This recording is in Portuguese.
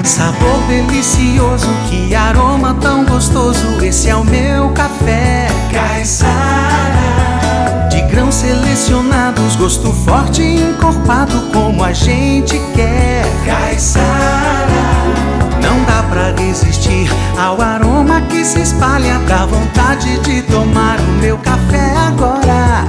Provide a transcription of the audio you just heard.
Sabor delicioso, que aroma tão gostoso. Esse é o meu café Caiçara. De grãos selecionados, gosto forte e encorpado, como a gente quer. Caiçara. Não dá pra resistir ao aroma que se espalha, dá vontade de tomar o meu café agora.